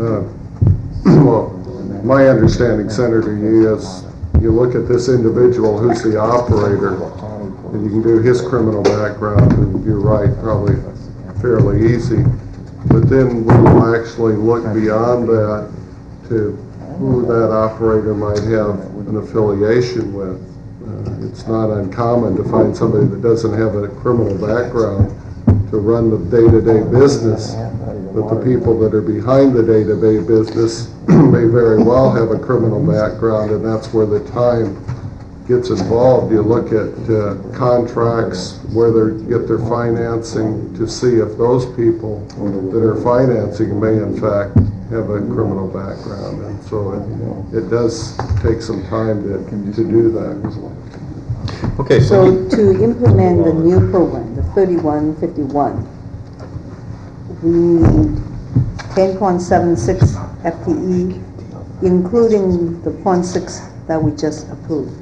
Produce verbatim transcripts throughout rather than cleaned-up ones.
Uh, well, my understanding, Senator Yee, is you look at this individual who's the operator, and you can do his criminal background, and you're right, probably fairly easy. But then we will actually look beyond that to who that operator might have an affiliation with. Uh, it's not uncommon to find somebody that doesn't have a criminal background to run the day-to-day business, but the people that are behind the day-to-day business may very well have a criminal background, and that's where the time gets involved. You look at uh, contracts, where they get their financing, to see if those people that are financing may in fact have a criminal background, and so it, it does take some time to, to do that. Okay, so to implement the new program, the thirty-one fifty-one, we need ten point seven six F T E, including the zero point six that we just approved.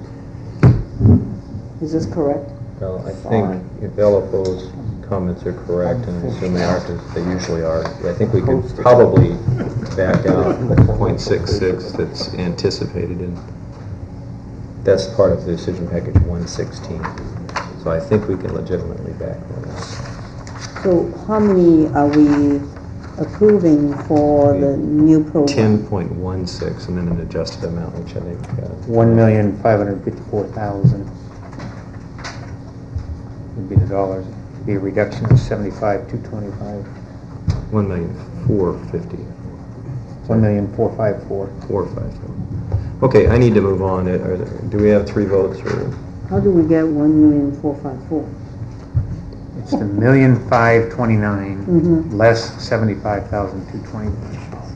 Is this correct? Well, I think if L F O's comments are correct, and I assume they are, because they usually are, I think we could probably back out zero point six six that's anticipated, and that's part of the decision package one sixteen. So I think we can legitimately back that. So how many are we approving for the new program? ten point one six, and then an adjusted amount, which I think uh, one million five hundred fifty-four thousand would be the dollars. It'd be a reduction of seventy-five two twenty-five. one million four fifty. one million four five four. four five four. Okay, I need to move on. Are there, do we have three votes? Or? How do we get one million four five four? It's the million five twenty-nine mm-hmm. less seventy-five thousand two twenty-five.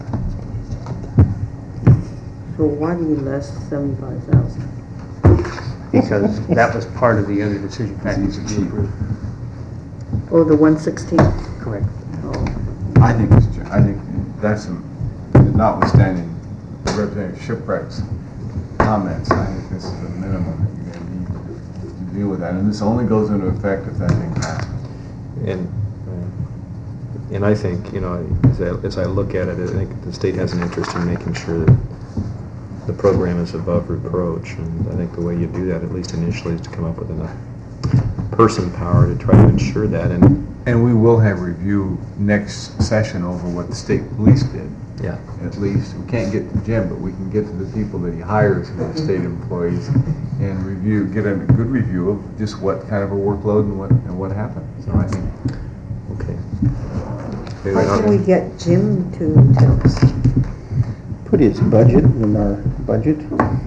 So why do you less seventy-five thousand? Because that was part of the other decision package that you approved. Oh, the one sixteen. Correct. Oh. I think it's, I think that's a, notwithstanding Representative Shipwreck's comments. I think this is the minimum that you're going to need to deal with that, and this only goes into effect if that thing passes. And and I think, you know, as I, as I look at it, I think the state has an interest in making sure that the program is above reproach, and I think the way you do that, at least initially, is to come up with enough person power to try to ensure that. And and we will have review next session over what the state police did. Yeah. At least we can't get to Jim, but we can get to the people that he hires who are state employees and review, get a good review of just what kind of a workload and what and what happened. So I think. Okay. Why can we get Jim to tell us? Put his budget in our budget.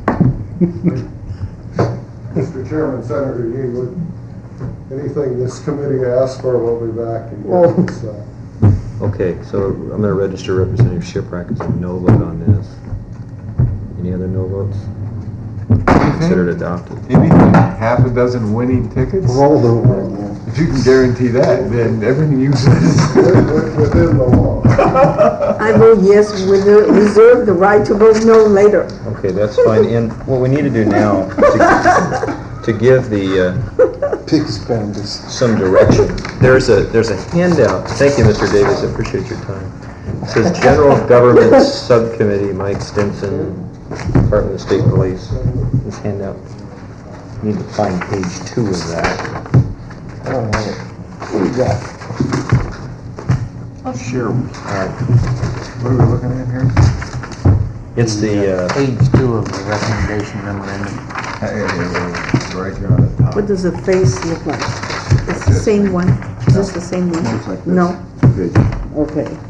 Mister Chairman, Senator Yee, would anything this committee asks for, we'll be back again. Oh. So. Okay, so I'm going to register Representative Shipwreck as a no vote on this. Any other no votes? Considered adopted. Anything, half a dozen winning tickets? Roll the roll. If you can guarantee that, then everything you said is within the law. I vote yes, with the, reserve the right to vote no later. Okay, that's fine. And what we need to do now to, to give the uh, Pig spenders. some direction. There's a there's a handout. Thank you, Mister Davis. I appreciate your time. It says General Government Subcommittee, Mike Stinson, Department of State Police. This handout. You need to find page two of that. All right. What do we got? I'll share. All right. What are we looking at here? It's the uh, Page two of the recommendation memorandum. Right here on the top. What does the face look like? It's the same one? Is this the same one? Looks like this. No? Good. Okay.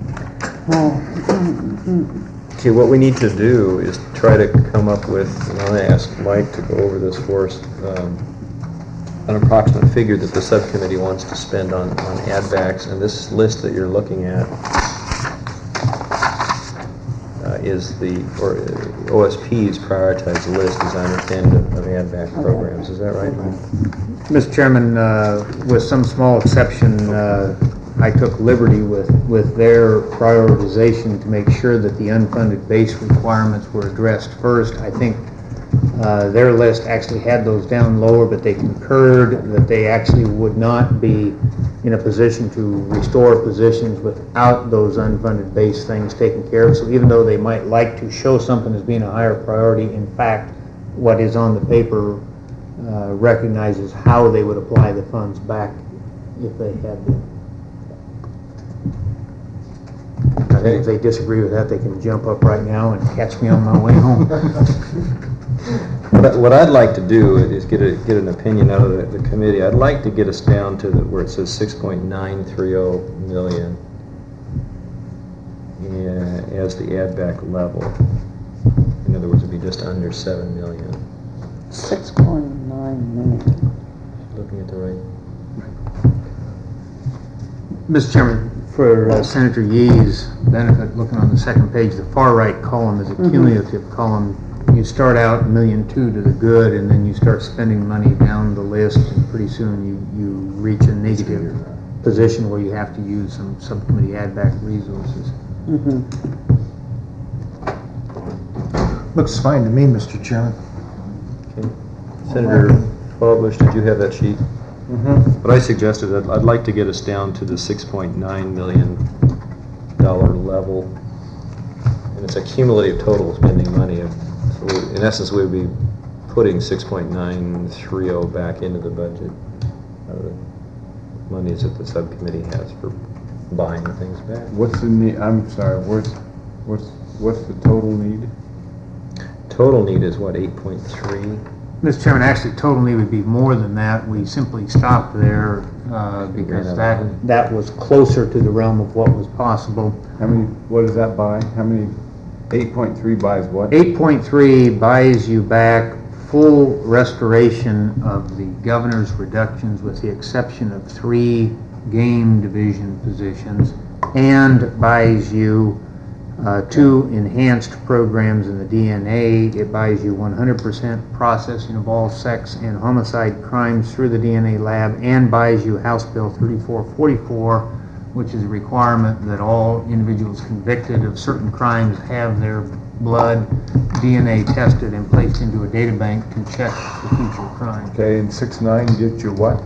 Oh. okay. What we need to do is try to come up with. And I'll ask Mike to go over this for us. Um, an approximate figure that the subcommittee wants to spend on, on add-backs, and this list that you're looking at uh, is the, or uh, O S P's prioritized list, as I understand it, of add-back programs. Is that right? Mister Chairman, uh, with some small exception, uh, I took liberty with, with their prioritization to make sure that the unfunded base requirements were addressed first. I think Uh, Their list actually had those down lower, but they concurred that they actually would not be in a position to restore positions without those unfunded base things taken care of. So even though they might like to show something as being a higher priority, in fact, what is on the paper uh, recognizes how they would apply the funds back if they had them. I think if they disagree with that, they can jump up right now and catch me on my way home. But what I'd like to do is get a, get an opinion out of the, the committee. I'd like to get us down to the, where it says six point nine three oh million yeah, as the add back level. In other words, it'd be just under seven million. six point nine million. Looking at the right. Mister Chairman, for uh, Senator Yee's benefit, looking on the second page, the far right column is a cumulative column. You start out a million two to the good, and then you start spending money down the list, and pretty soon you, you reach a negative position where you have to use some subcommittee add-back resources. Mhm. Looks fine to me, Mister Chairman. Okay. Senator Fallbush, did you have that sheet? Mm-hmm. What I suggested, that I'd like to get us down to the six point nine million dollar level. And it's a cumulative total spending money. Of, so we, in essence, we would be putting six point nine three oh back into the budget. Uh, the monies that the subcommittee has for buying things back. What's the need, I'm sorry, what's, what's, what's the total need? Total need is what, eight point three? Mister Chairman, actually, total need would be more than that. We simply stopped there uh, because that, that was closer to the realm of what was possible. How many, what does that buy? How many, eight point three buys what? eight point three buys you back full restoration of the governor's reductions with the exception of three game division positions, and buys you uh, two enhanced programs in the D N A. It buys you one hundred percent processing of all sex and homicide crimes through the D N A lab, and buys you House Bill thirty-four forty-four, which is a requirement that all individuals convicted of certain crimes have their blood D N A tested and placed into a data bank to check for future crimes. Okay, and six nine gets you what?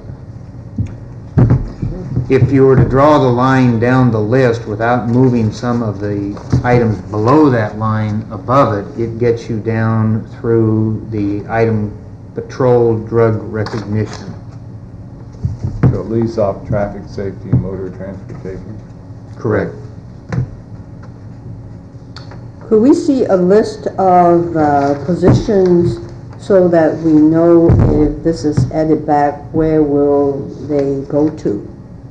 If you were to draw the line down the list without moving some of the items below that line above it, it gets you down through the item patrol drug recognition. So it leaves off traffic safety and motor transportation. Correct. Could we see a list of uh, positions so that we know if this is added back, where will they go to?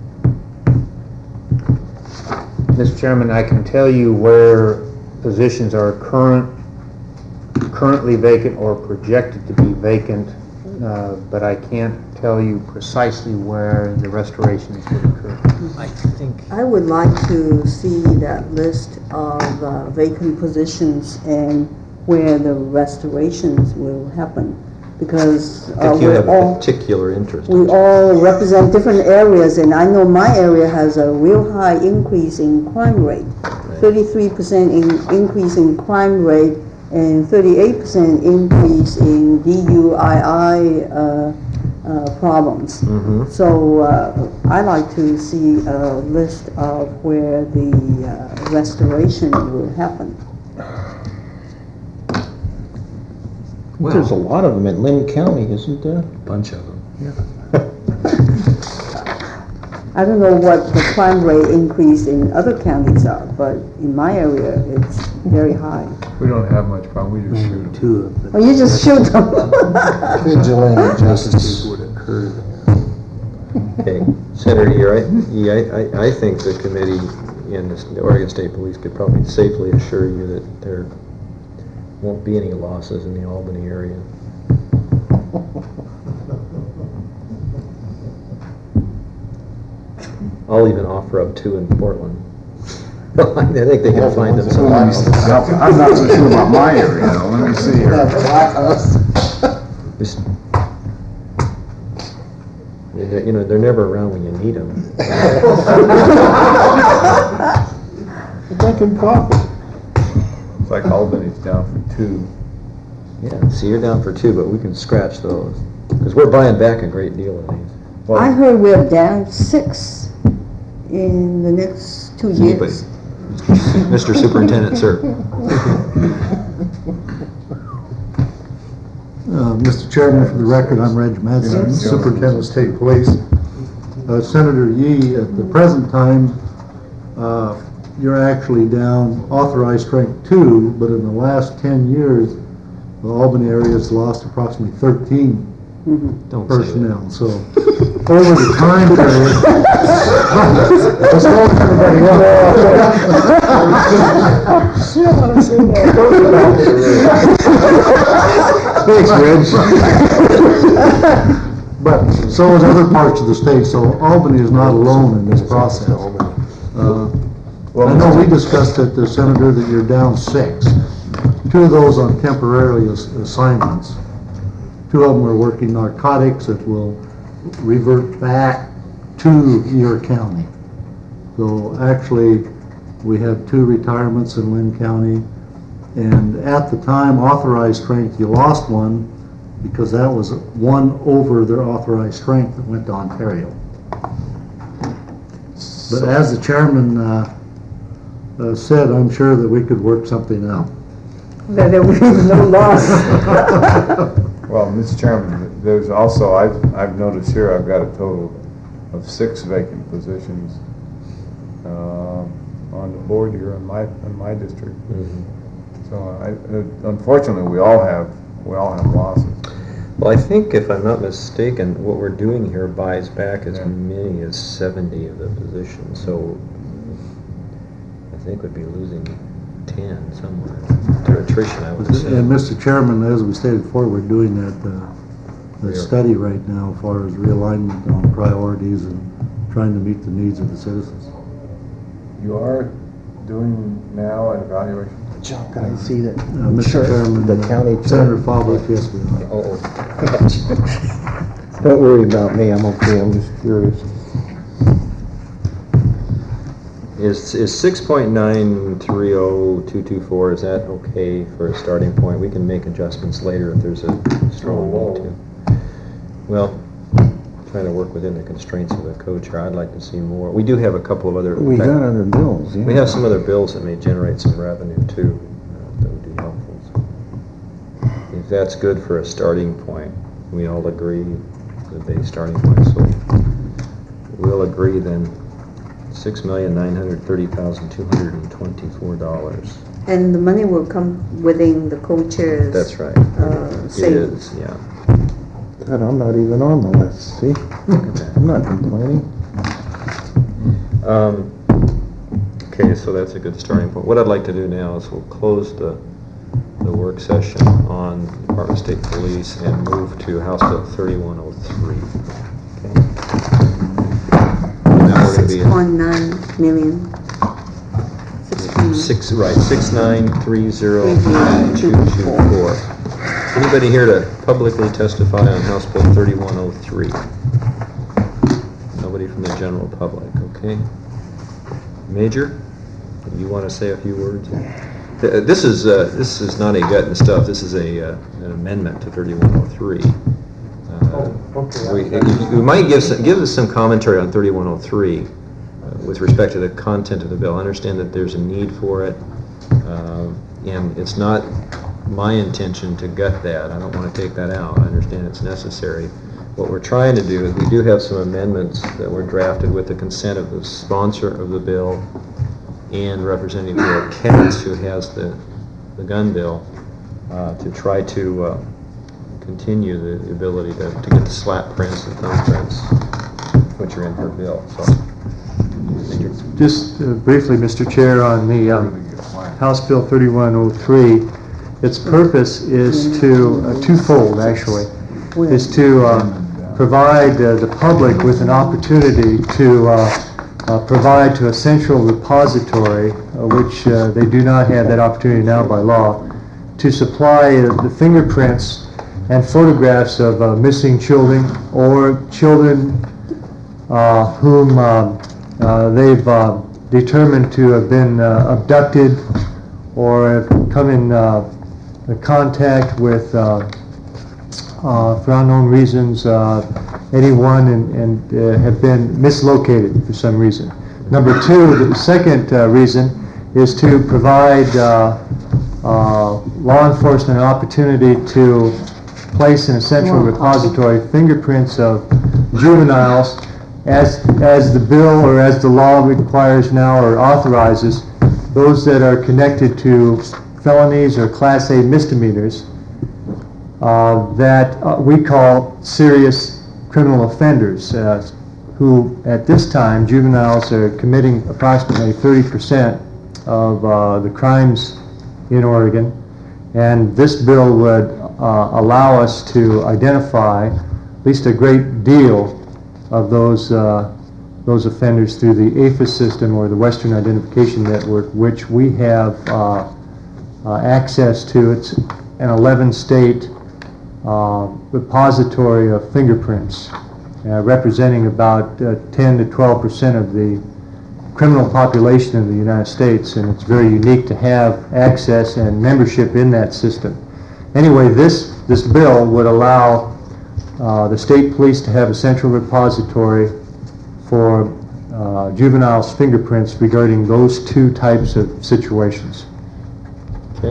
Mister Chairman, I can tell you where positions are current, currently vacant or projected to be vacant, uh, but I can't tell you precisely where the restorations would occur. I think. I would like to see that list of uh, vacant positions and where the restorations will happen, because I uh, think you we're have a all, particular interest. we all represent different areas, and I know my area has a real high increase in crime rate, thirty-three percent in increase in crime rate, and thirty-eight percent increase in D U I I uh, uh, problems. Mm-hmm. So uh, I like to see a list of where the uh, restoration will happen. Well, There's a lot of them in Lynn County, isn't there? a bunch of them. I don't know what the crime rate increase in other counties are, but in my area, it's very high. We don't have much problem, we just shoot them. Two of them. Well, you just shoot them. Vigilante justice. Okay, Senator Yeer, I, yeah, I, I, I think the committee and the the Oregon State Police could probably safely assure you that there won't be any losses in the Albany area. I'll even offer up two in Portland. I think they can find them some. I'm not so sure about my area, though. Let me see here. Just- They're- You know, they're never around when you need them. Drinking coffee. It's like Albany's down for two. Yeah, see, you're down for two, but we can scratch those, because we're buying back a great deal of these. Well, I heard we're down six in the next two Anybody? years. Mister Superintendent, sir. Uh, Mister Chairman, for the record, I'm Reg Madsen, Superintendent of State Police. Uh, Senator Yee, at the present time, uh, you're actually down authorized strength two, but in the last ten years, the Albany area has lost approximately thirteen Don't say that. personnel. So over the time period, let's hold everybody up. Thanks, Reg. But so is other parts of the state, so Albany is not alone in this process. Uh, I know we discussed it, the Senator, that you're down six. Two of those on temporarily ass- assignments. Two of them are working narcotics that will revert back to your county. So actually, we have two retirements in Lynn County. And at the time, authorized strength, you lost one because that was one over their authorized strength that went to Ontario. But as the chairman uh, uh, said, I'm sure that we could work something out. That there was no loss. Well, Mister Chairman, there's also, I've, I've noticed here, I've got a total of six vacant positions uh, on the board here in my, in my district. So I, uh, unfortunately, we all have, we all have losses. Well, I think, if I'm not mistaken, what we're doing here buys back as Yeah. many as seventy of the positions, so I think we'd be losing ten somewhere to attrition, I would say. And Mister Chairman, as we stated before, we're doing that, uh, the Yeah. study right now as far as realignment on priorities and trying to meet the needs of the citizens. You are doing now an evaluation? John, can I see that? Uh, Mister Sure. Chairman, The county. Senator Fawbuck, yes, we are. Oh, Don't worry about me, I'm okay, I'm just curious. Is, is six point nine three oh two two four, is that okay for a starting point? We can make adjustments later if there's a strong need to. Well, trying to work within the constraints of the code chair, I'd like to see more. We do have a couple of other. We got other bills, yeah. We have some other bills that may generate some revenue too, uh, that would be helpful. So if that's good for a starting point, we all agree the base starting point, so we'll agree then, six million nine hundred thirty thousand two hundred and twenty-four dollars. And the money will come within the co-chairs. That's right. Uh, It savings. is, yeah. God, I'm not even on the list, see? I'm not complaining. Um, okay, so that's a good starting point. What I'd like to do now is we'll close the, the work session on Department of State Police and move to House Bill thirty-one oh three. Okay. And now we're gonna Six be in point nine million. Six point nine. six, right, six nine three zero two two four. Anybody here to publicly testify on House Bill thirty-one oh three? Nobody from the general public, okay? Major, you want to say a few words? Th- This is, uh, this is not a gut and stuff, this is a, uh, an amendment to thirty-one oh three. We, we might give some, give us some commentary on thirty-one oh three uh, with respect to the content of the bill. I understand that there's a need for it, um, and it's not my intention to gut that. I don't want to take that out. I understand it's necessary. What we're trying to do is we do have some amendments that were drafted with the consent of the sponsor of the bill and Representative Bill Katz, who has the, the gun bill, uh, to try to uh, continue the, the ability to, to get the slap prints and thumbprints, which are in her bill. So, Major. Just uh, briefly, Mister Chair, on the um, House Bill thirty-one oh three, its purpose is to, uh, twofold actually, is to uh, provide uh, the public with an opportunity to uh, uh, provide to a central repository, uh, which uh, they do not have that opportunity now by law, to supply uh, the fingerprints and photographs of uh, missing children or children uh, whom um, uh, they've uh, determined to have been uh, abducted or have come in uh, the contact with, uh, uh, for unknown reasons, uh, anyone and, and uh, have been mislocated for some reason. Number two, the second uh, reason is to provide uh, uh, law enforcement an opportunity to place in a central repository fingerprints of juveniles as, as the bill or as the law requires now or authorizes, those that are connected to felonies or Class A misdemeanors uh, that uh, we call serious criminal offenders, uh, who at this time, juveniles are committing approximately thirty percent of uh, the crimes in Oregon. And this bill would uh, allow us to identify at least a great deal of those uh, those offenders through the A F I S system or the Western Identification Network, which we have uh, uh, access to. It's an eleven state uh, repository of fingerprints, uh, representing about uh, ten to twelve percent of the criminal population of the United States, and it's very unique to have access and membership in that system. Anyway, this, this bill would allow uh, the state police to have a central repository for uh, juveniles' fingerprints regarding those two types of situations. Okay.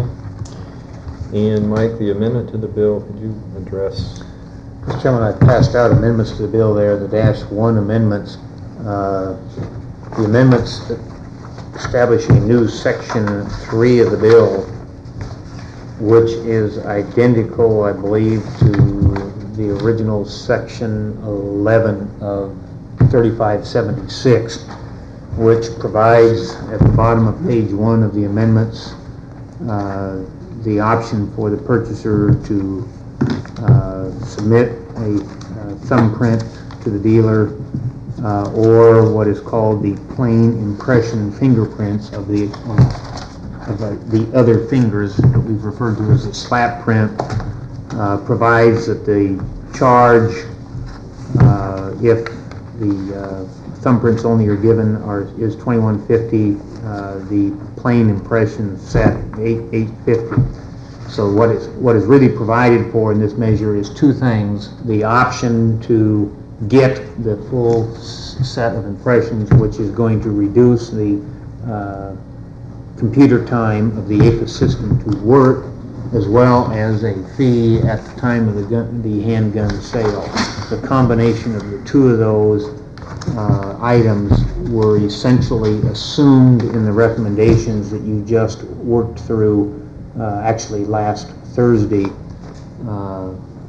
And Mike, the amendment to the bill, could you address? Mister Chairman, I passed out amendments to the bill there, the dash one amendments. Uh, the amendments establishing a new section three of the bill, which is identical, I believe, to the original section eleven of thirty-five seventy-six, which provides at the bottom of page one of the amendments uh, the option for the purchaser to uh, submit a uh, thumbprint to the dealer uh, or what is called the plain impression fingerprints of the uh, of uh, the other fingers that we've referred to as a slap print. Uh, provides that the charge, uh, if the uh, thumbprints only are given, are is twenty-one fifty. Uh, the plain impression set eight eight fifty. So what is what is really provided for in this measure is two things: the option to get the full s- set of impressions, which is going to reduce the uh, computer time of the A F I S system to work, as well as a fee at the time of the gun, the handgun sale. The combination of the two of those uh, items were essentially assumed in the recommendations that you just worked through uh, actually last Thursday. Uh,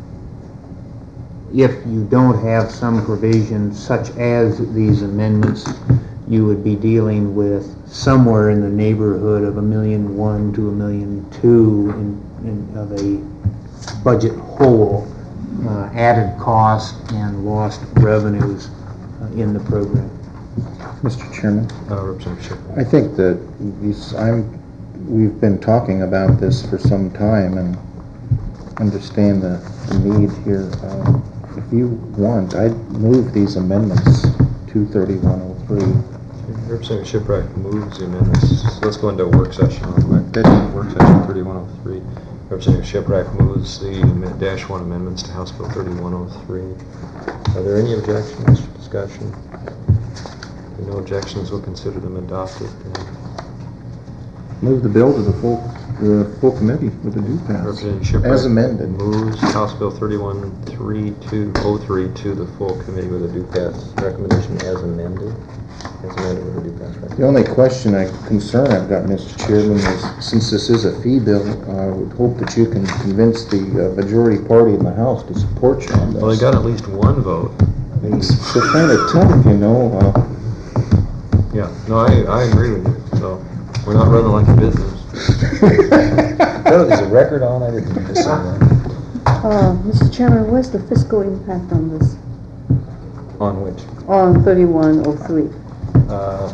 if you don't have some provision such as these amendments, you would be dealing with somewhere in the neighborhood of a million one to a million two in, in, of a budget hole, uh, added cost and lost revenues uh, in the program. Mister Chairman, Uh, Representative Shipman. I think that these, I'm, we've been talking about this for some time and understand the, the need here. Uh, if you want, I'd move these amendments to thirty-one oh three. Representative Shipwright moves the amendments. So let's go into a work session on that. Work session thirty-one oh three. Representative Shipwright moves the am- dash one amendments to House Bill thirty-one oh three. Are there any objections, discussion? If there are no objections, we'll consider them adopted. Move the bill to the full, the full committee with a due pass. Representative Shipwright As amended. moves House Bill thirty-one oh three to the full committee with a due pass. Recommendation as amended. As amended with a due pass. Right? The only question, I, concern I've got, Mister Chairman, is since this is a fee bill, I would hope that you can convince the uh, majority party in the House to support you on this. Well, they got at least one vote. It's they're kind of tough, you know. Uh, Yeah, no, I, I agree with you. So we're not running like a business. Oh, there's a record on, I didn't miss that. Uh, Mister Chairman, where's the fiscal impact on this, On which? on thirty-one oh three? Uh,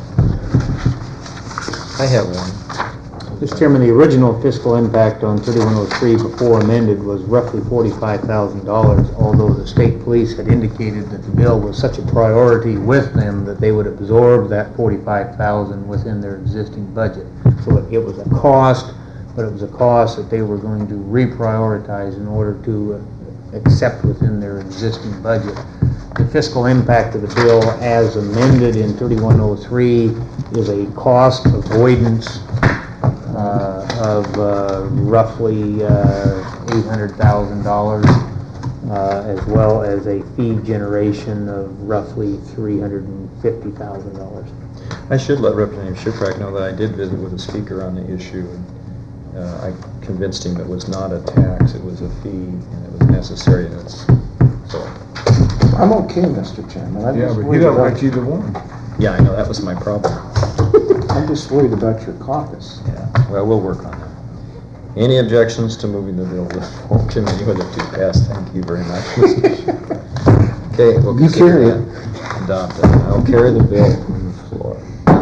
I have one. Mister Chairman, the original fiscal impact on thirty-one oh three before amended was roughly forty-five thousand dollars, although the state police had indicated that the bill was such a priority with them that they would absorb that forty-five thousand dollars within their existing budget. So it, it was a cost but it was a cost that they were going to reprioritize in order to uh, accept within their existing budget. The fiscal impact of the bill as amended in thirty-one oh three is a cost avoidance uh, of uh, roughly uh, eight hundred thousand dollars, uh, as well as a fee generation of roughly three hundred fifty thousand dollars. I should let Representative Shiprack know that I did visit with a speaker on the issue, and uh, I convinced him it was not a tax, it was a fee, and it was necessary, and it's, so, I'm okay, Mister Chairman. I'm Yeah, just but you worried don't about- like either one. yeah, I know, that was my problem. I'm just worried about your caucus. Yeah, well, we'll work on that. Any objections to moving the bill to the full committee with it to pass? Thank you very much, Mister Shiprack. Okay, we'll You consider carry that adopted. I'll carry the bill from the floor.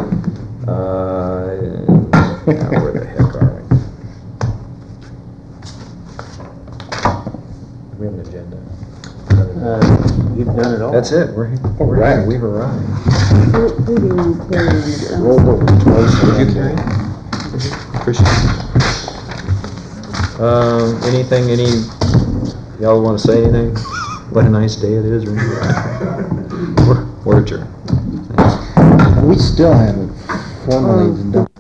Uh, now where the heck are we? Do we have an agenda? Uh, You've done it all. That's it, we're, we're here, right. we've arrived. Who who do you carry on the Rolled over twice. Would you and carry? then- Appreciate it. Um, anything, any, y'all want to say anything? What a nice day it is, or anything? We're, we're adjourned. Thanks. We still haven't formally done.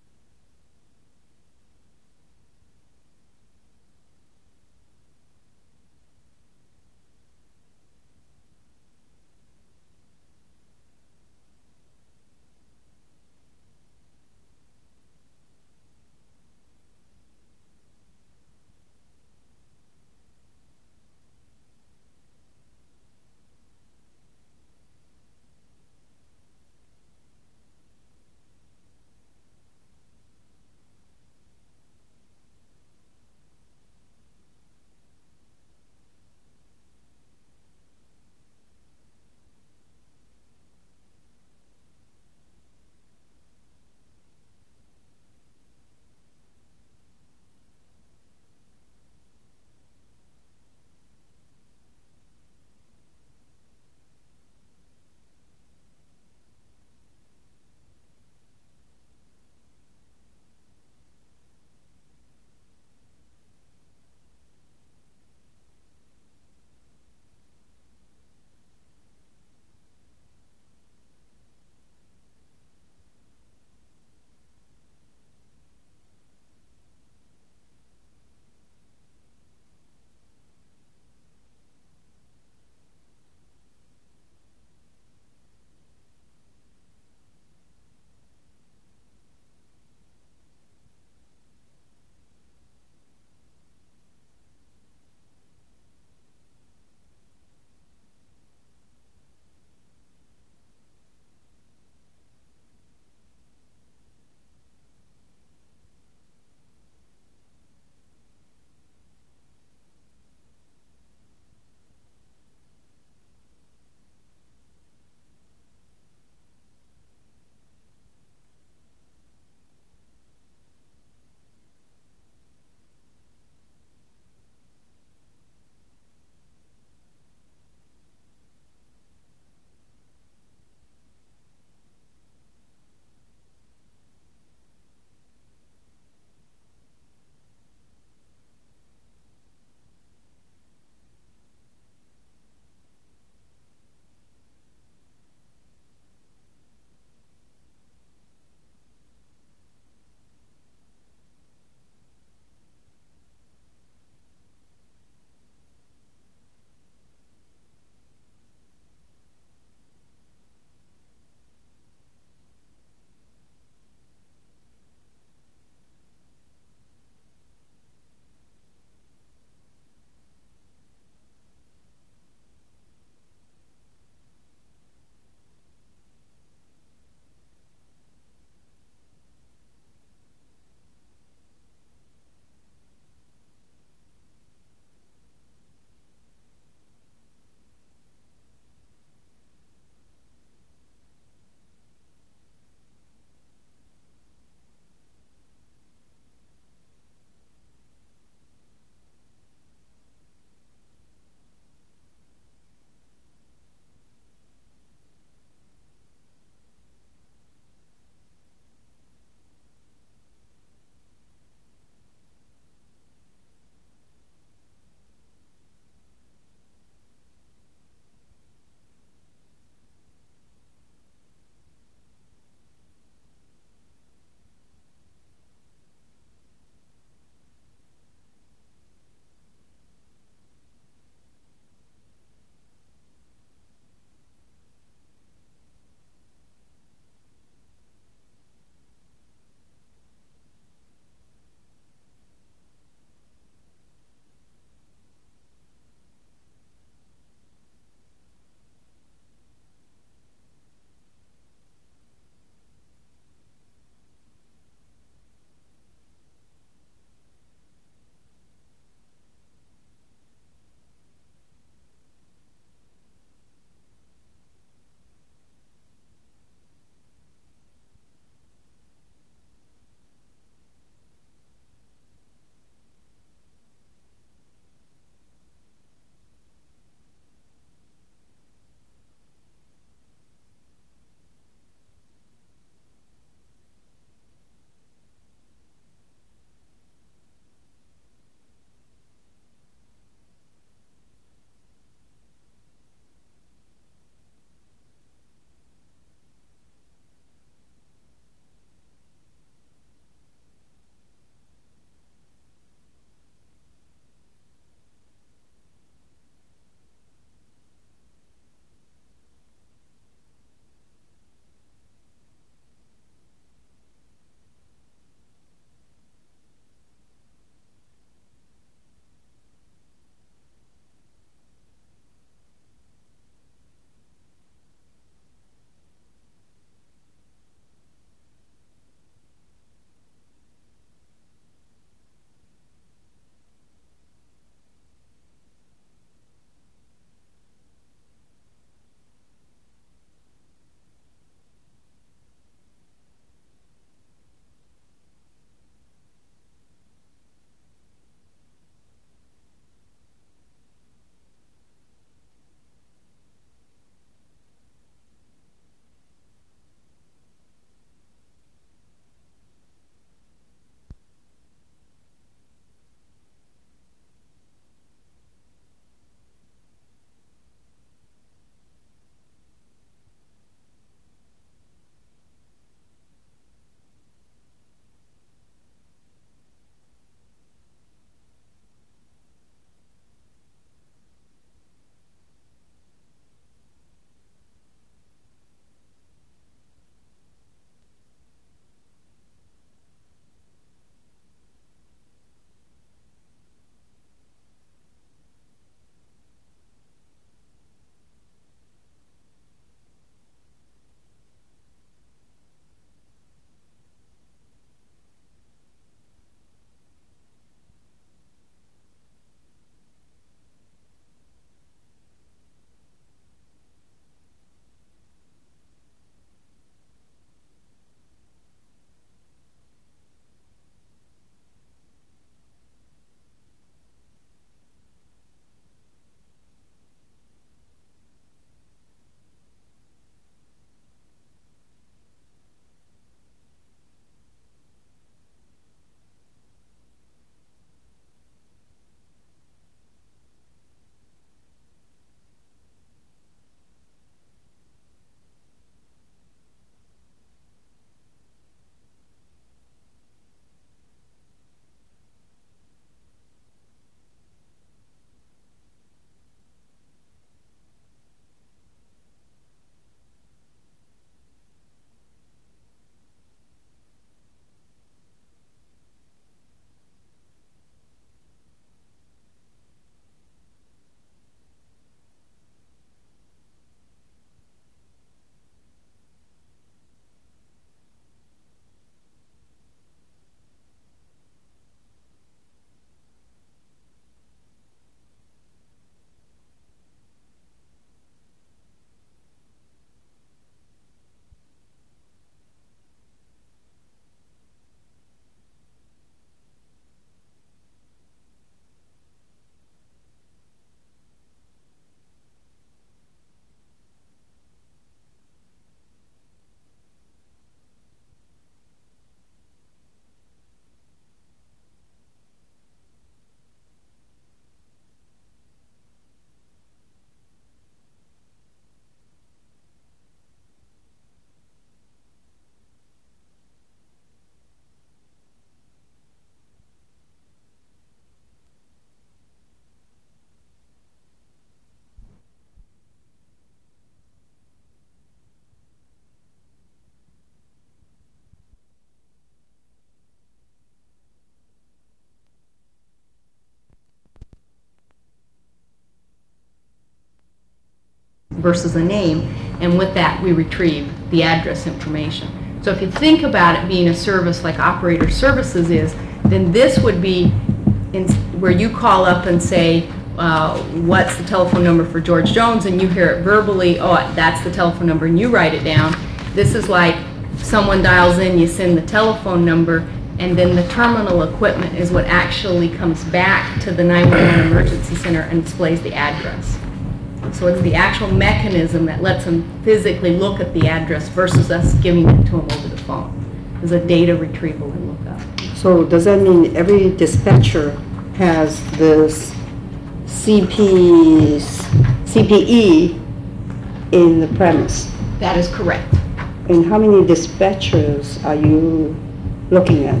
versus a name, and with that, we retrieve the address information. So if you think about it being a service like Operator Services is, then this would be in, where you call up and say, uh, what's the telephone number for George Jones, and you hear it verbally, oh, that's the telephone number, and you write it down. This is like someone dials in, you send the telephone number, and then the terminal equipment is what actually comes back to the nine one one emergency center and displays the address. So it's the actual mechanism that lets them physically look at the address versus us giving it to them over the phone. There's a data retrieval and lookup. So does that mean every dispatcher has this C P, C P E in the premise? That is correct. And how many dispatchers are you looking at?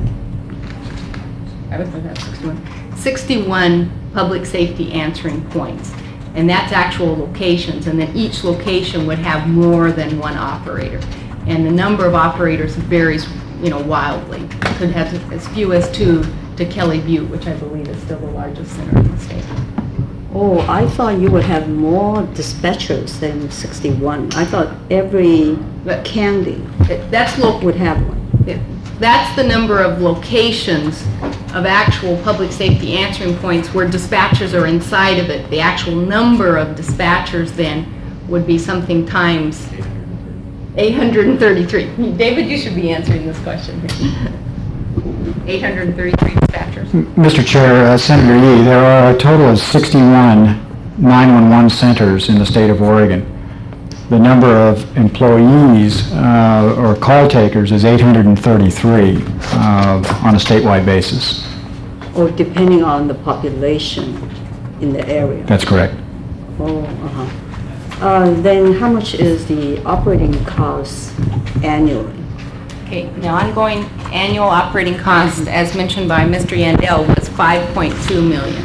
I was looking at sixty-one. sixty-one public safety answering points. And that's actual locations, and then each location would have more than one operator. And the number of operators varies, you know, wildly. Could have as few as two to Kelly Butte, which I believe is still the largest center in the state. Oh, I thought you would have more dispatchers than sixty-one. I thought every But- county It- That's local. would have one. It- That's the number of locations of actual public safety answering points where dispatchers are inside of it. The actual number of dispatchers then would be something times eight hundred thirty-three. David, you should be answering this question here. eight hundred thirty-three dispatchers. Mister Chair, uh, Senator Yee, there are a total of sixty-one nine one one centers in the state of Oregon. The number of employees uh, or call takers is eight hundred thirty-three uh, on a statewide basis. Or depending on the population in the area. That's correct. Oh, uh-huh. Uh, then how much is the operating cost annually? Okay, the ongoing annual operating cost, as mentioned by Mister Yandell, was five point two million.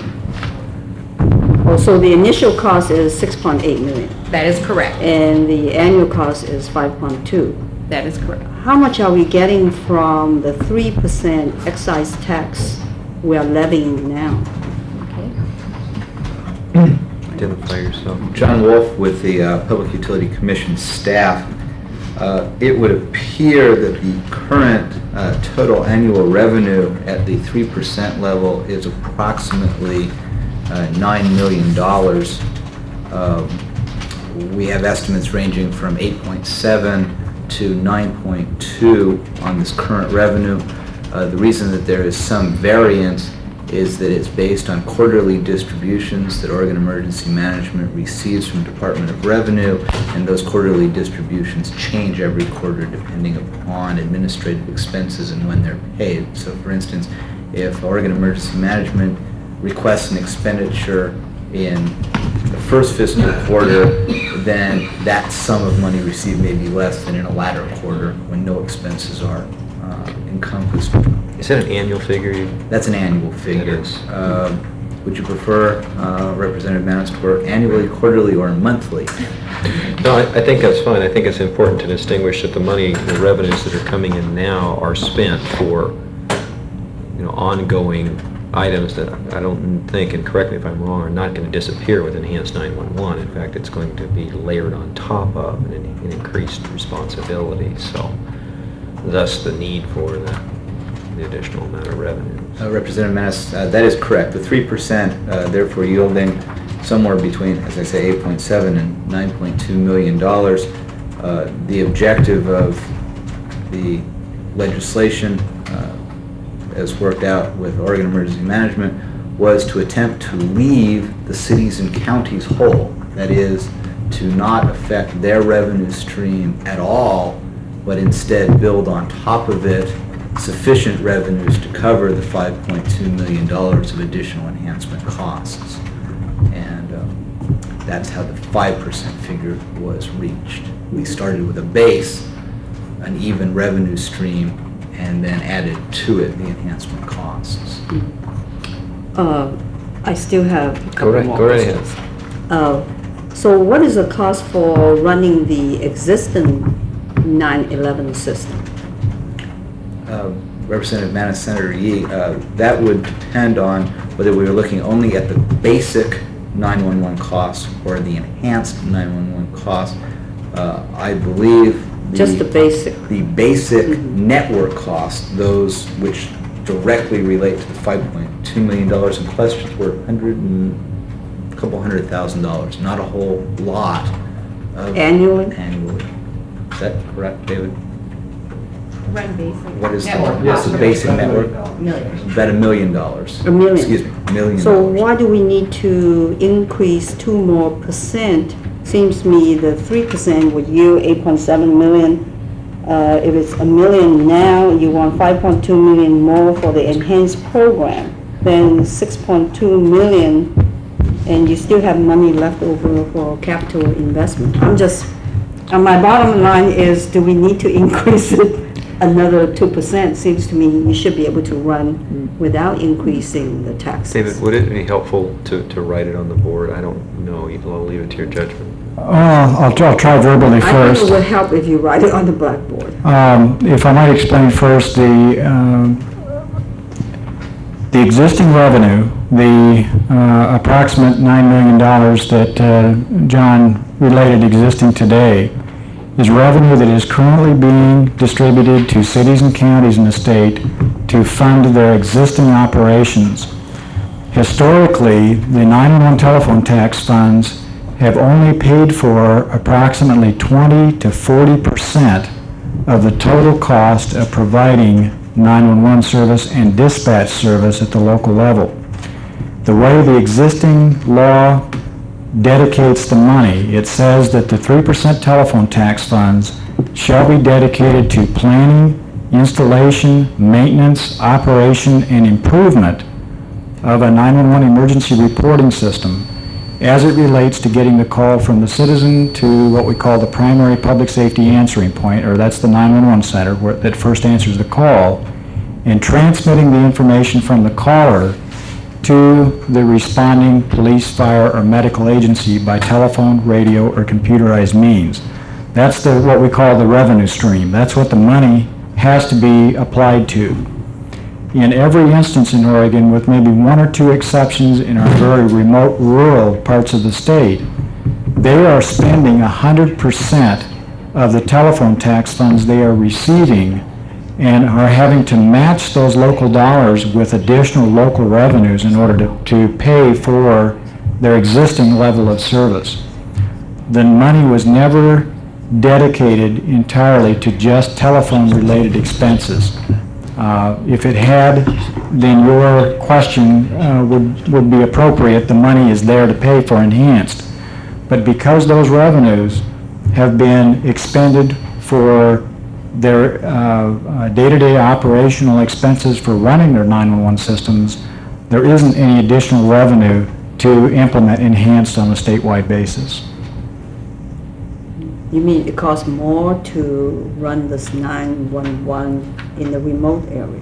Oh, so the initial cost is six point eight million, That is correct. and the annual cost is five point two. That is correct. How much are we getting from the three percent excise tax we are levying now? Okay. Identify yourself. John Wolf with the uh, Public Utility Commission staff. Uh, It would appear that the current uh, total annual revenue at the three percent level is approximately uh, nine million dollars. Um, We have estimates ranging from eight point seven to nine point two on this current revenue. Uh, The reason that there is some variance is that it's based on quarterly distributions that Oregon Emergency Management receives from Department of Revenue, and those quarterly distributions change every quarter depending upon administrative expenses and when they're paid. So for instance, if Oregon Emergency Management requests an expenditure in the first fiscal quarter, then that sum of money received may be less than in a latter quarter when no expenses are uh, encompassed. Is that an annual figure? you- That's an annual figure. It is. Uh, Would you prefer, uh, Representative Manis, for annually, quarterly, or monthly? No, I, I think that's fine. I think it's important to distinguish that the money, the revenues that are coming in now are spent for, you know, ongoing items that I don't think, and correct me if I'm wrong, are not going to disappear with Enhanced nine one one. In fact, it's going to be layered on top of an, an increased responsibility. So, thus the need for the, the additional amount of revenue. Uh, Representative Manis, uh, that is correct. The three percent uh, therefore yielding somewhere between, as I say, eight point seven and nine point two million dollars. Uh, the objective of the legislation uh, as worked out with Oregon Emergency Management was to attempt to leave the cities and counties whole. That is, to not affect their revenue stream at all, but instead build on top of it sufficient revenues to cover the five point two million dollars of additional enhancement costs. And um, that's how the five percent figure was reached. We started with a base, an even revenue stream, and then added to it the enhancement costs. Uh, I still have a Go couple right, more go right ahead. questions. Uh, So what is the cost for running the existing nine eleven system? Uh, Representative Manis, Senator Yee, uh, that would depend on whether we were looking only at the basic nine one one costs or the enhanced nine one one costs. Uh, I believe Just the basic. the basic network costs, those which directly relate to the five point two million dollars in questions, were a hundred and a couple hundred thousand dollars, not a whole lot. of- Annually? Annually. Is that correct, David? Run basic. What is the, network what's cost the of basic network? Millions. About a million dollars. A million. Excuse me, a million So dollars. why do we need to increase two more percent? Seems to me the three percent would yield eight point seven million. Uh, if it's a million now, you want five point two million more for the enhanced program, then six point two million, and you still have money left over for capital investment. I'm just, and my bottom line is, do we need to increase it another two percent? Seems to me you should be able to run without increasing the taxes. David, would it be helpful to, to write it on the board? I don't know, I'll leave it to your judgment. Uh, I'll, I'll try verbally I think first. it would help if you write it on the blackboard. Um, If I might explain first, the, um, the existing revenue, the uh, approximate nine million dollars that uh, John related existing today, is revenue that is currently being distributed to cities and counties in the state to fund their existing operations. Historically, the nine one one telephone tax funds have only paid for approximately twenty to forty percent of the total cost of providing nine one one service and dispatch service at the local level. The way the existing law dedicates the money, it says that the three percent telephone tax funds shall be dedicated to planning, installation, maintenance, operation, and improvement of a nine one one emergency reporting system as it relates to getting the call from the citizen to what we call the primary public safety answering point, or that's the nine one one center where, that first answers the call, and transmitting the information from the caller to the responding police, fire, or medical agency by telephone, radio, or computerized means. That's the, what we call the revenue stream. That's what the money has to be applied to. In every instance in Oregon, with maybe one or two exceptions in our very remote rural parts of the state, they are spending one hundred percent of the telephone tax funds they are receiving and are having to match those local dollars with additional local revenues in order to, to pay for their existing level of service. The money was never dedicated entirely to just telephone-related expenses. Uh, if it had, then your question uh, would, would be appropriate. The money is there to pay for enhanced. But because those revenues have been expended for their uh, uh, day-to-day operational expenses for running their nine one one systems, there isn't any additional revenue to implement enhanced on a statewide basis. You mean it costs more to run this nine one one in the remote area?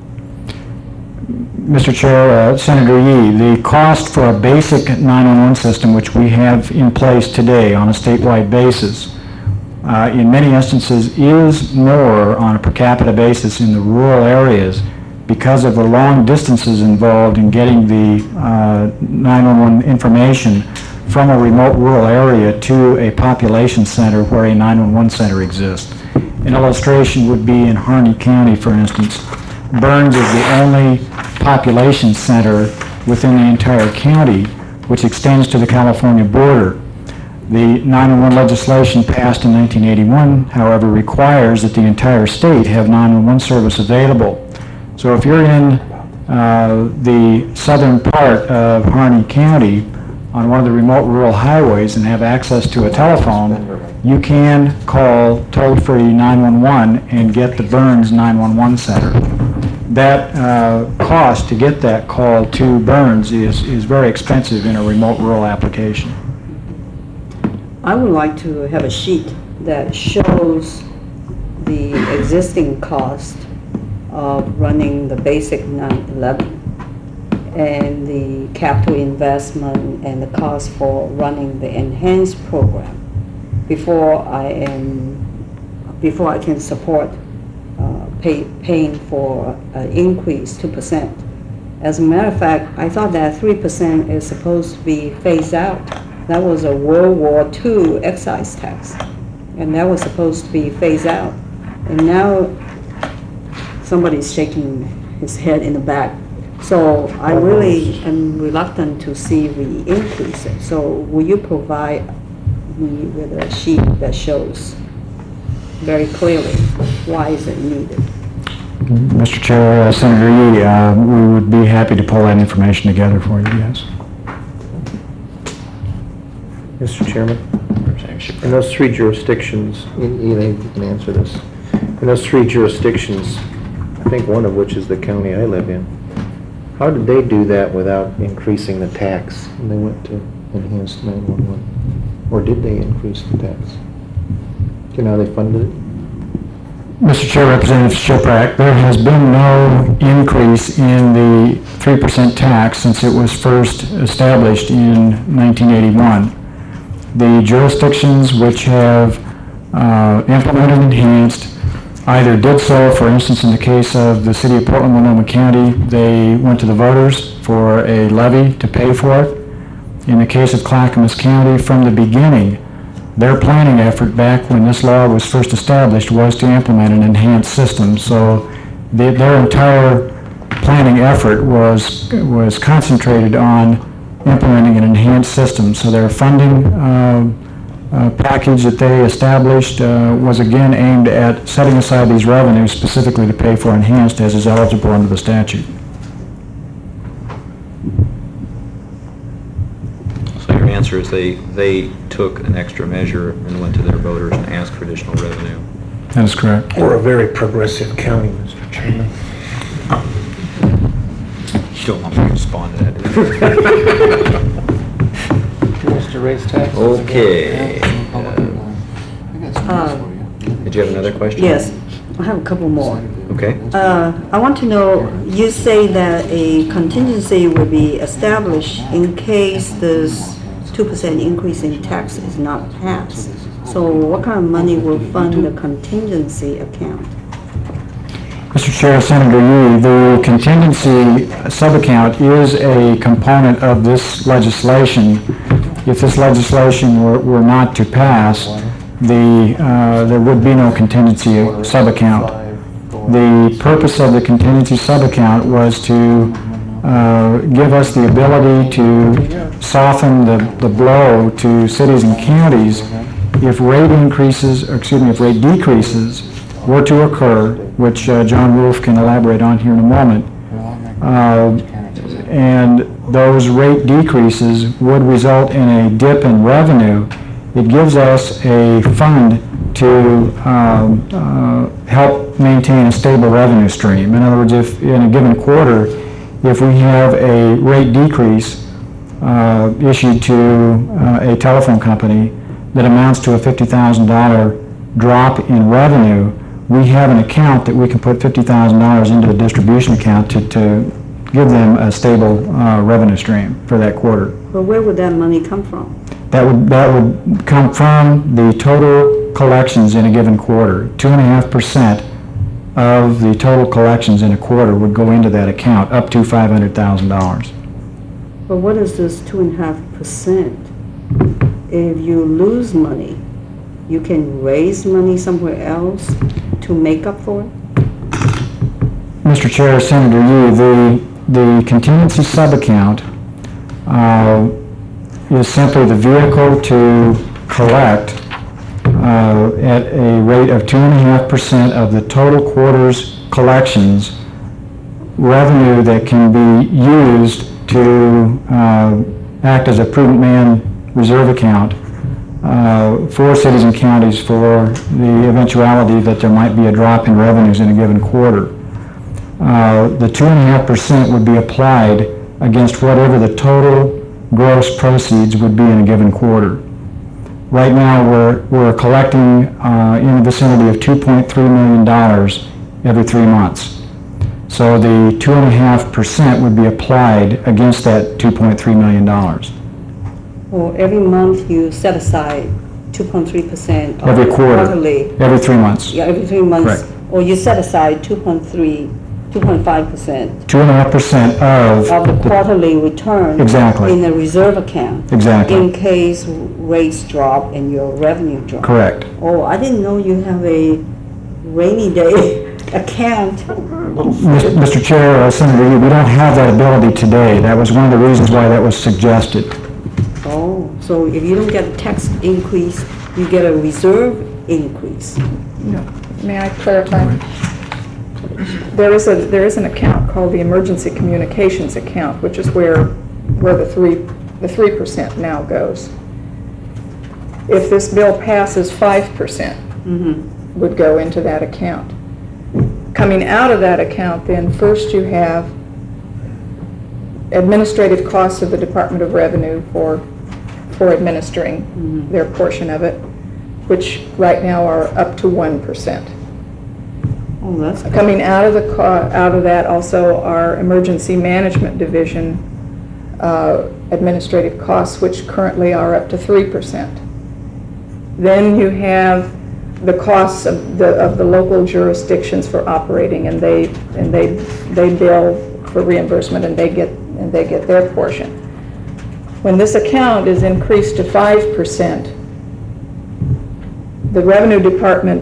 Mister Chair, uh, Senator Yee, the cost for a basic nine one one system, which we have in place today on a statewide basis, uh, in many instances is more on a per capita basis in the rural areas because of the long distances involved in getting the uh, nine one one information from a remote rural area to a population center where a nine one one center exists. An illustration would be in Harney County, for instance. Burns is the only population center within the entire county which extends to the California border. The nine one one legislation passed in nineteen eighty-one, however, requires that the entire state have nine one one service available. So if you're in uh, the southern part of Harney County on one of the remote rural highways and have access to a telephone, you can call toll-free nine one one and get the Burns nine one one center. That uh, cost to get that call to Burns is, is very expensive in a remote rural application. I would like to have a sheet that shows the existing cost of running the basic nine eleven and the capital investment and the cost for running the enhanced program before I am, before I can support uh, pay, paying for an increase two percent As a matter of fact, I thought that three percent is supposed to be phased out. That was a World War Two excise tax, and that was supposed to be phased out. And now somebody's shaking his head in the back. So I really am reluctant to see we increase it. So will you provide me with a sheet that shows very clearly why is it needed? Mister Chair, uh, Senator Yee, uh, we would be happy to pull that information together for you, yes. Mister Chairman, in those three jurisdictions, Elaine, you can answer this. In those three jurisdictions, I think one of which is the county I live in, how did they do that without increasing the tax when they went to enhanced nine one one? Or did they increase the tax? Do you know how they funded it? Mister Chair, Representative Shipwreck, there has been no increase in the three percent tax since it was first established in nineteen eighty-one. The jurisdictions which have uh, implemented enhanced either did so, for instance, in the case of the city of Portland, Multnomah County, they went to the voters for a levy to pay for it. In the case of Clackamas County, from the beginning, their planning effort back when this law was first established was to implement an enhanced system. So the, their entire planning effort was, was concentrated on implementing an enhanced system. So their funding uh, uh, package that they established uh, was again aimed at setting aside these revenues specifically to pay for enhanced as is eligible under the statute. So your answer is they, they took an extra measure and went to their voters and asked for additional revenue. That is correct. We're a very progressive county, Mister Chairman. You don't want me to respond to that, do you? Mister Raise taxes. Okay. Uh, Did you have another question? Yes, I have a couple more. Okay. Uh, I want to know, you say that a contingency will be established in case this two percent increase in tax is not passed. So what kind of money will fund the contingency account? Mister Chair, Senator Yee, the contingency subaccount is a component of this legislation. If this legislation were, were not to pass, the, uh, there would be no contingency subaccount. The purpose of the contingency subaccount was to uh, give us the ability to soften the, the blow to cities and counties if rate increases, or excuse me, if rate decreases were to occur, which uh, John Wolf can elaborate on here in a moment, uh, and those rate decreases would result in a dip in revenue. It gives us a fund to um, uh, help maintain a stable revenue stream. In other words, if in a given quarter, if we have a rate decrease uh, issued to uh, a telephone company that amounts to a fifty thousand dollar drop in revenue, we have an account that we can put fifty thousand dollars into the distribution account to, to give them a stable uh, revenue stream for that quarter. But where would that money come from? That would, that would come from the total collections in a given quarter. Two and a half percent of the total collections in a quarter would go into that account, up to five hundred thousand dollars. But what is this two and a half percent? If you lose money, you can raise money somewhere else to make up for it? Mister Chair, Senator Yee, the, the contingency subaccount uh, is simply the vehicle to collect uh, at a rate of two and a half percent of the total quarter's collections revenue that can be used to uh, act as a prudent man reserve account uh, for cities and counties for the eventuality that there might be a drop in revenues in a given quarter. Uh, the two and a half percent would be applied against whatever the total gross proceeds would be in a given quarter. Right now, we're, we're collecting uh, in the vicinity of two point three million dollars every three months. So the two and a half percent would be applied against that two point three million dollars. Well, every month you set aside two point three percent Every quarter, quarterly. every three months. Yeah, every three months. Correct. Or you set aside two point three two point five percent two and a half percent of. of the quarterly return. Exactly. In the reserve account. Exactly. In case rates drop and your revenue drop. Correct. Oh, I didn't know you have a rainy day account. Mister Chair, uh, Senator Yu, we don't have that ability today. That was one of the reasons why that was suggested. Oh, so if you don't get a tax increase, you get a reserve increase. No. May I clarify? There is a, there is an account called the Emergency Communications Account, which is where, where the three, the three percent now goes. If this bill passes, five percent Mm-hmm. would go into that account. Coming out of that account, then, first you have administrative costs of the Department of Revenue for, for administering Mm-hmm. their portion of it, which right now are up to one percent. Oh, that's good. Coming out of the, co- out of that also our Emergency Management Division uh, administrative costs, which currently are up to three percent. Then you have the costs of the, of the local jurisdictions for operating, and they, and they, they bill for reimbursement, and they get, and they get their portion. When this account is increased to five percent, the Revenue Department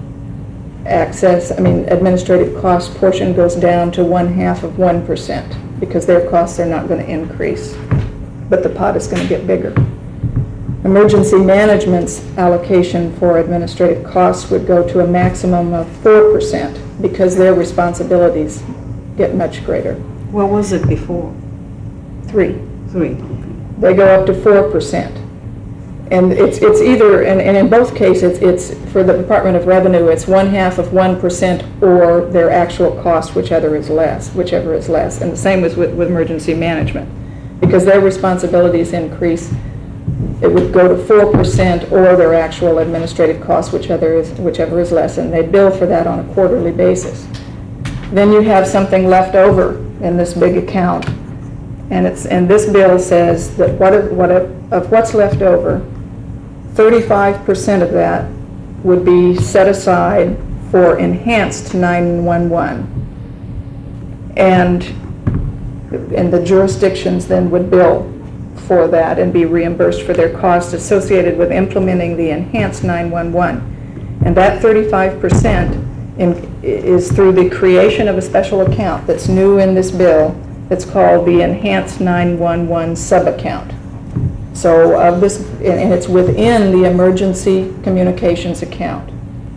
access, I mean, administrative cost portion goes down to one half of one percent, because their costs are not going to increase, but the pot is going to get bigger. Emergency Management's allocation for administrative costs would go to a maximum of four percent, because their responsibilities get much greater. What was it before? Three. Three. They go up to four percent. And it's, it's either, and, and in both cases, it's, for the Department of Revenue, it's one half of one percent or their actual cost, whichever is less, whichever is less. And the same is with, with Emergency Management. Because their responsibilities increase, it would go to four percent or their actual administrative cost, whichever is, whichever is less, and they bill for that on a quarterly basis. Then you have something left over in this big account, and it's, and this bill says that what of, what of, of what's left over, thirty-five percent of that would be set aside for enhanced nine one one. And, and the jurisdictions then would bill for that and be reimbursed for their costs associated with implementing the enhanced nine one one. And that thirty-five percent in, is through the creation of a special account that's new in this bill. It's called the Enhanced nine one one Sub-Account. So of this, and it's within the Emergency Communications Account.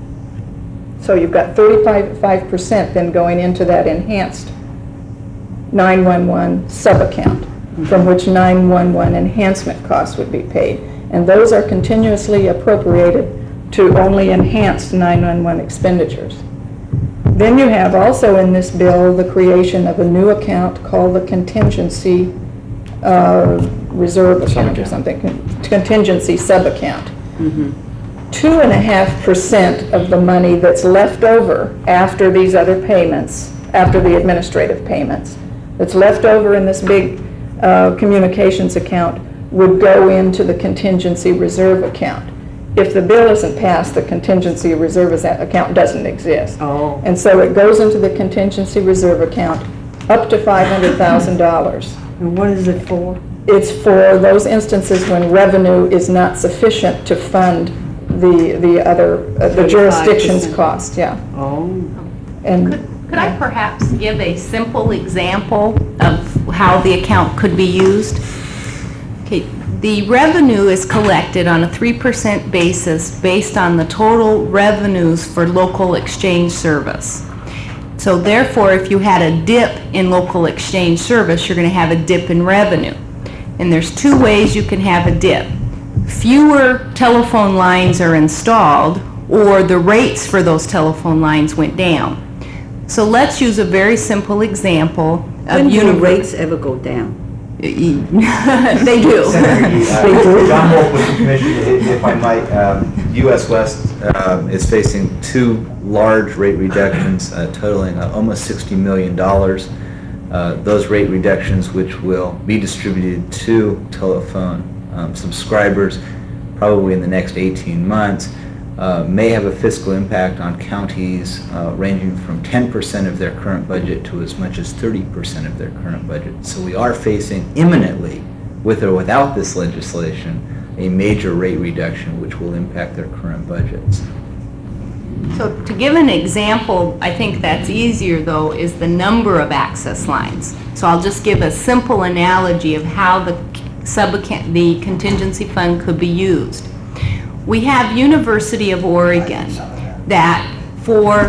So you've got thirty-five percent then going into that Enhanced nine one one Sub-Account, from which nine one one enhancement costs would be paid. And those are continuously appropriated to only enhanced nine one one expenditures. Then you have also in this bill the creation of a new account called the Contingency uh, Reserve Account or something, con- Contingency Sub-Account. Mm-hmm. Two and a half percent of the money that's left over after these other payments, after the administrative payments, that's left over in this big uh, communications account would go into the Contingency Reserve Account. If the bill isn't passed, the Contingency Reserve Account doesn't exist. Oh. And so it goes into the Contingency Reserve Account up to five hundred thousand dollars. And what is it for? It's for those instances when revenue is not sufficient to fund the, the other, uh, the jurisdiction's cost, yeah. Oh. And Could, could I perhaps give a simple example of how the account could be used? Okay, the revenue is collected on a three percent basis based on the total revenues for local exchange service. So therefore, if you had a dip in local exchange service, you're going to have a dip in revenue. And there's two ways you can have a dip. Fewer telephone lines are installed, or the rates for those telephone lines went down. So let's use a very simple example When of do universal. rates ever go down? They do. Senator, John Wolf with the commission, if if I might, um, U S West um, is facing two large rate reductions uh, totaling uh, almost sixty million dollars. Uh, those rate reductions, which will be distributed to telephone um, subscribers probably in the next eighteen months, uh, may have a fiscal impact on counties uh, ranging from ten percent of their current budget to as much as thirty percent of their current budget. So we are facing imminently, with or without this legislation, a major rate reduction which will impact their current budgets. So to give an example, I think that's easier though, is the number of access lines. So I'll just give a simple analogy of how the sub the contingency fund could be used. We have University of Oregon that for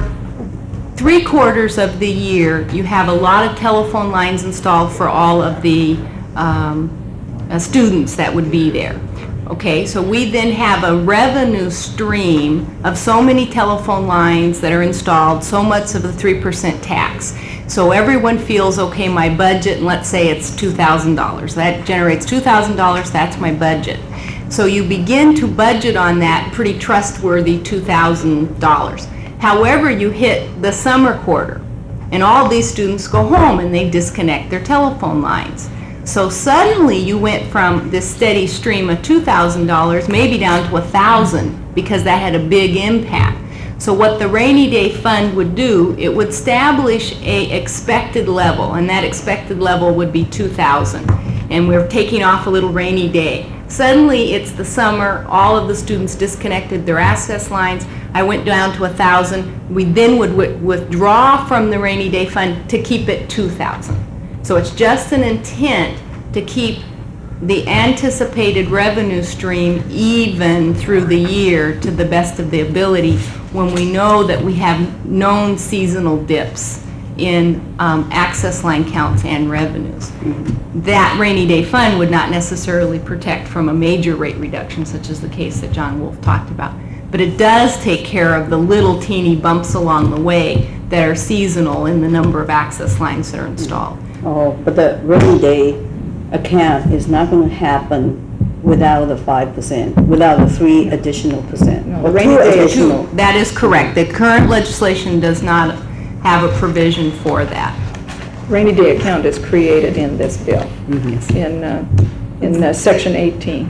three quarters of the year you have a lot of telephone lines installed for all of the um, uh, students that would be there. Okay, so we then have a revenue stream of so many telephone lines that are installed, so much of the three percent tax. So everyone feels, okay, my budget, and let's say it's two thousand dollars. That generates two thousand dollars, that's my budget. So you begin to budget on that pretty trustworthy two thousand dollars. However, you hit the summer quarter, and all these students go home and they disconnect their telephone lines. So suddenly you went from this steady stream of two thousand dollars maybe down to one thousand dollars because that had a big impact. So what the rainy day fund would do, it would establish a expected level, and that expected level would be two thousand dollars. And we're taking off a little rainy day. Suddenly it's the summer, all of the students disconnected their access lines. I went down to one thousand dollars. We then would wi- withdraw from the rainy day fund to keep it two thousand dollars. So it's just an intent to keep the anticipated revenue stream even through the year to the best of the ability when we know that we have known seasonal dips in um, access line counts and revenues. That rainy day fund would not necessarily protect from a major rate reduction such as the case that John Wolf talked about, but it does take care of the little teeny bumps along the way that are seasonal in the number of access lines that are installed. Oh, but the rainy day account is not going to happen without the five percent, without the three additional percent. No, or the rainy two day additional. That is correct. The current legislation does not have a provision for that. Rainy day account is created in this bill. It's in, uh, in uh, section eighteen,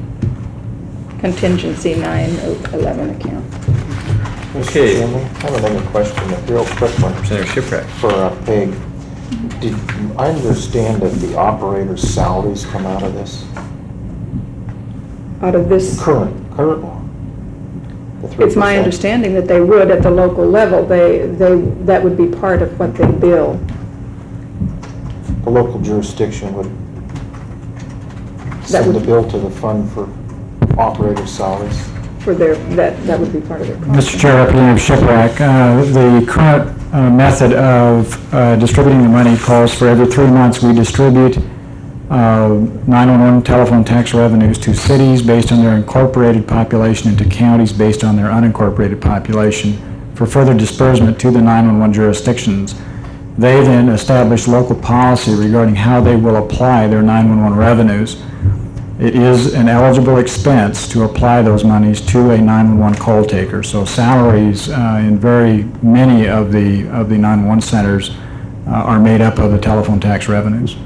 contingency nine eleven account. Okay. Chairman, I have another question, a real quick one. Senator Shipwreck. For uh, Peg. Did, I understand that the operator's salaries come out of this? Out of this, Current, current one? The three it's my percent? understanding that they would at the local level, they, they, that would be part of what they bill. The local jurisdiction would That send would- the bill to the fund for operator salaries? For their, that, that would be part of their cost. Mister Chair, Representative Shipwreck, uh, the current uh, method of uh, distributing the money calls for every three months we distribute uh, nine one one telephone tax revenues to cities based on their incorporated population and to counties based on their unincorporated population for further disbursement to the nine one one jurisdictions. They then establish local policy regarding how they will apply their nine one one revenues. It is an eligible expense to apply those monies to a nine one one call taker. So salaries uh, in very many of the of the nine one one centers uh, are made up of the telephone tax revenues.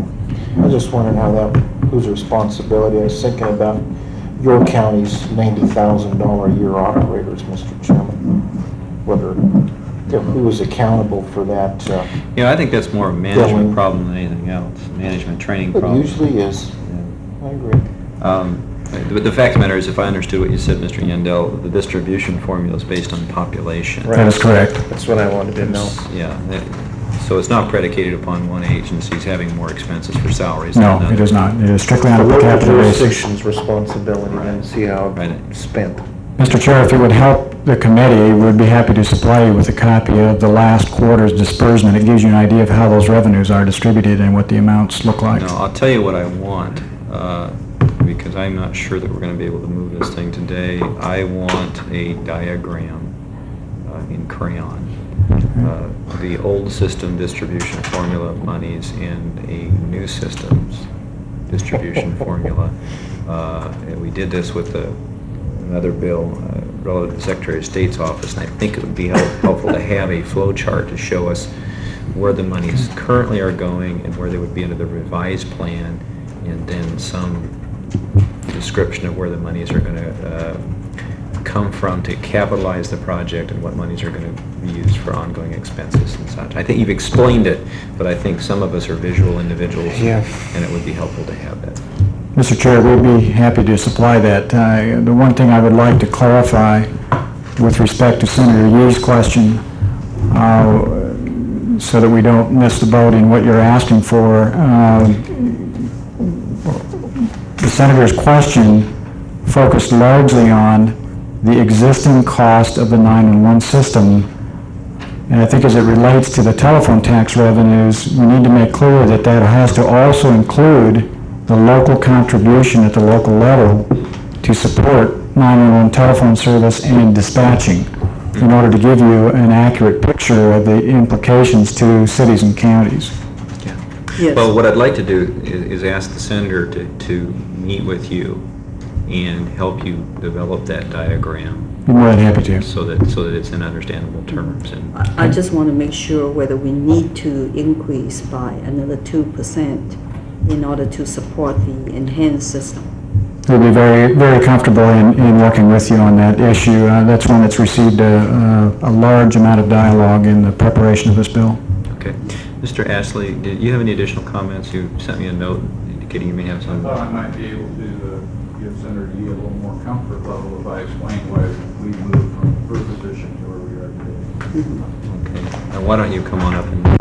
I just wondered how that, whose responsibility? I was thinking about your county's ninety thousand dollars a year operators, Mister Chairman. Whether, who was accountable for that? Uh, Yeah, I think that's more a management Billing. problem than anything else, management training it problem. usually is. I agree. Um, But the fact of the matter is, if I understood what you said, Mister Yandell, the distribution formula is based on population. That is correct. That's what I wanted to know. Yeah, that- so it's not predicated upon one agency's having more expenses for salaries. No, than it is another. not. It is strictly The on a per local capita basis. jurisdiction's responsibility and see how Right. it's spent. Mister Chair, if it would help the committee, we'd be happy to supply you with a copy of the last quarter's disbursement. It gives you an idea of how those revenues are distributed and what the amounts look like. No, I'll tell you what I want, uh, because I'm not sure that we're going to be able to move this thing today. I want a diagram uh, in crayon. Uh, the old system distribution formula of monies and a new systems distribution formula. Uh, and we did this with the, another bill uh, relative to the Secretary of State's office, and I think it would be help, helpful to have a flow chart to show us where the monies currently are going and where they would be under the revised plan, and then some description of where the monies are going to uh, come from to capitalize the project and what monies are going to be used for ongoing expenses and such. I think you've explained it, but I think some of us are visual individuals, Yeah. and it would be helpful to have that. Mister Chair, we'd be happy to supply that. Uh, The one thing I would like to clarify with respect to Senator Yee's question, uh, so that we don't miss the boat in what you're asking for, uh, the Senator's question focused largely on the existing cost of the nine one one system. And I think as it relates to the telephone tax revenues, we need to make clear that that has to also include the local contribution at the local level to support nine one one telephone service and dispatching in order to give you an accurate picture of the implications to cities and counties. Yes. Well, what I'd like to do is, is ask the senator to, to meet with you and help you develop that diagram Be more than happy to. so that, so that it's in understandable terms. And I I just want to make sure whether we need to increase by another two percent in order to support the enhanced system. We'll be very, very comfortable in, in working with you on that issue. Uh, That's one that's received a, a, a large amount of dialogue in the preparation of this bill. Okay. Mister Ashley, did you have any additional comments? You sent me a note indicating you may have I some. thought I might be able to uh, give Senator Yee a little more comfort level if I explain why we moved from her position to where we are today. Okay. Now, why don't you come on up and...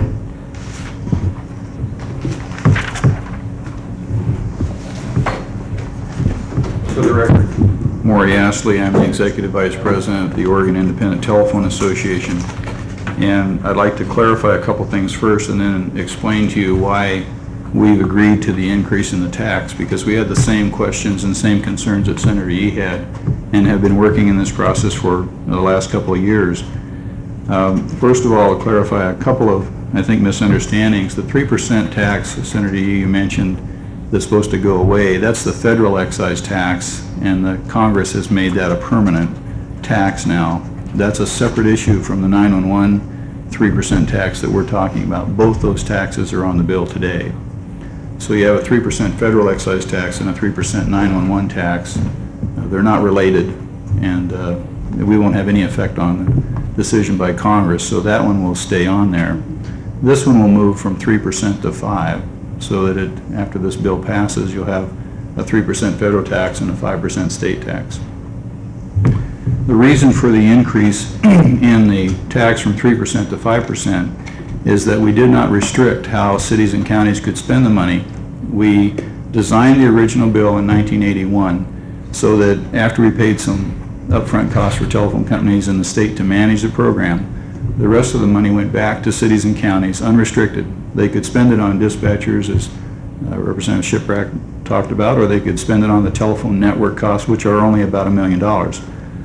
For the record, Maury Astley, I'm the Executive Vice President of the Oregon Independent Telephone Association. And I'd like to clarify a couple things first and then explain to you why we've agreed to the increase in the tax, because we had the same questions and same concerns that Senator Yee had and have been working in this process for the last couple of years. Um, First of all, to clarify a couple of, I think, misunderstandings. The three percent tax, Senator Yee, you mentioned, that's supposed to go away, that's the federal excise tax, and the Congress has made that a permanent tax now. That's a separate issue from the nine one one three percent tax that we're talking about. Both those taxes are on the bill today. So you have a three percent federal excise tax and a three percent nine one one tax. Uh, They're not related, and uh, we won't have any effect on the decision by Congress, so that one will stay on there. This one will move from three percent to five, so that it, after this bill passes, you'll have a three percent federal tax and a five percent state tax. The reason for the increase in the tax from three percent to five percent is that we did not restrict how cities and counties could spend the money. We designed the original bill in nineteen eighty-one so that after we paid some upfront costs for telephone companies in the state to manage the program, the rest of the money went back to cities and counties unrestricted. They could spend it on dispatchers, as uh, Representative Shiprack talked about, or they could spend it on the telephone network costs, which are only about a million dollars.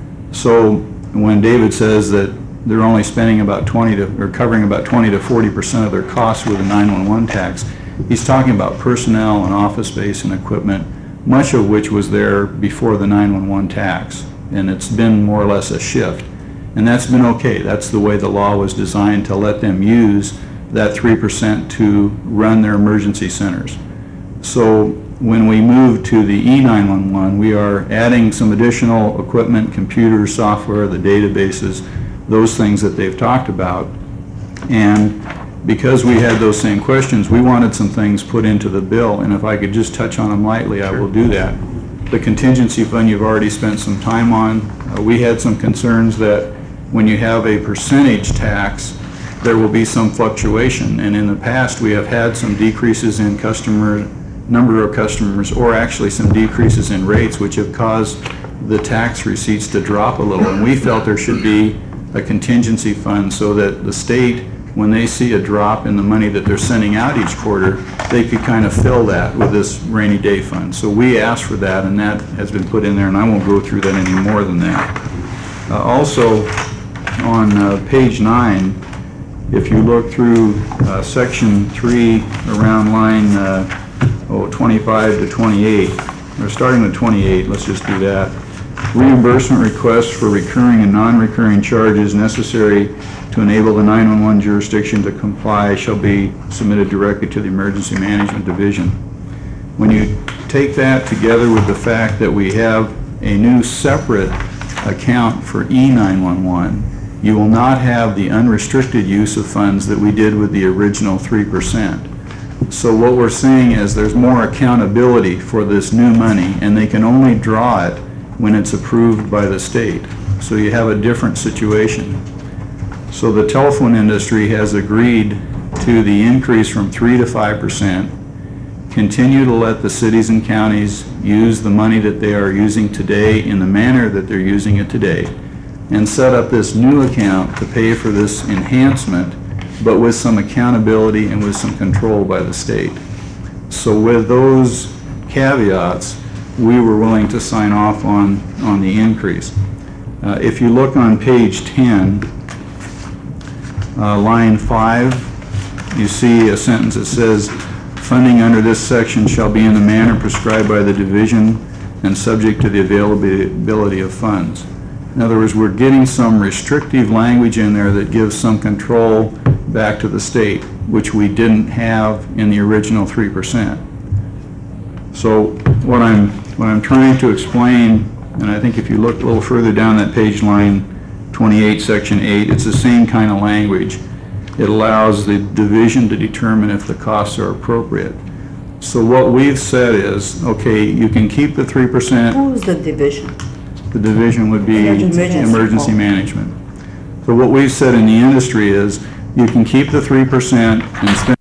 So when David says that they're only spending about twenty to, or covering about twenty to forty percent of their costs with a nine one one tax, he's talking about personnel and office space and equipment, much of which was there before the nine one one tax. And it's been more or less a shift. And that's been okay. That's the way the law was designed, to let them use that three percent to run their emergency centers. So when we move to the E nine one one, we are adding some additional equipment, computers, software, the databases, those things that they've talked about. And because we had those same questions, we wanted some things put into the bill, and if I could just touch on them lightly, I will do that. The contingency fund you've already spent some time on. Uh, we had some concerns that when you have a percentage tax, there will be some fluctuation, and in the past we have had some decreases in customer number of customers, or actually some decreases in rates, which have caused the tax receipts to drop a little. And we felt there should be a contingency fund so that the state, when they see a drop in the money that they're sending out each quarter, they could kind of fill that with this rainy day fund. So we asked for that, and that has been put in there, and I won't go through that any more than that. Uh, also, on uh, page nine, if you look through uh, section three around line uh, oh, twenty-five to twenty-eight, or starting with twenty-eight, let's just do that. Reimbursement requests for recurring and non-recurring charges necessary to enable the nine one one jurisdiction to comply shall be submitted directly to the Emergency Management Division. When you take that together with the fact that we have a new separate account for E nine one one, you will not have the unrestricted use of funds that we did with the original three percent. So what we're saying is there's more accountability for this new money, and they can only draw it when it's approved by the state. So you have a different situation. So the telephone industry has agreed to the increase from three to five percent, continue to let the cities and counties use the money that they are using today in the manner that they're using it today, and set up this new account to pay for this enhancement, but with some accountability and with some control by the state. So with those caveats, we were willing to sign off on, on the increase. Uh, if you look on page ten, uh, line five, you see a sentence that says, funding under this section shall be in the manner prescribed by the division and subject to the availability of funds. In other words, we're getting some restrictive language in there that gives some control back to the state, which we didn't have in the original three percent. So what I'm, what I'm trying to explain, and I think if you look a little further down that page, line twenty-eight, section eight, it's the same kind of language. It allows the division to determine if the costs are appropriate. So what we've said is, okay, you can keep the three percent. Who's the division? The division would be Emergency. emergency management. So what we've said in the industry is, you can keep the three percent and spend